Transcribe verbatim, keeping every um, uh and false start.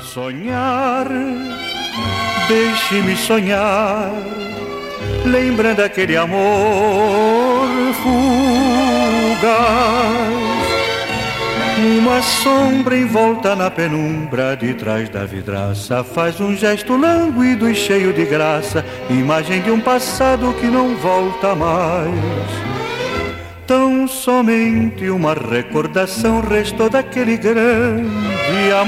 sonhar, deixe-me sonhar, lembrando aquele amor fugaz. Uma sombra envolta na penumbra de trás da vidraça faz um gesto lânguido e cheio de graça, imagem de um passado que não volta mais. Tão somente uma recordação restou daquele grande amor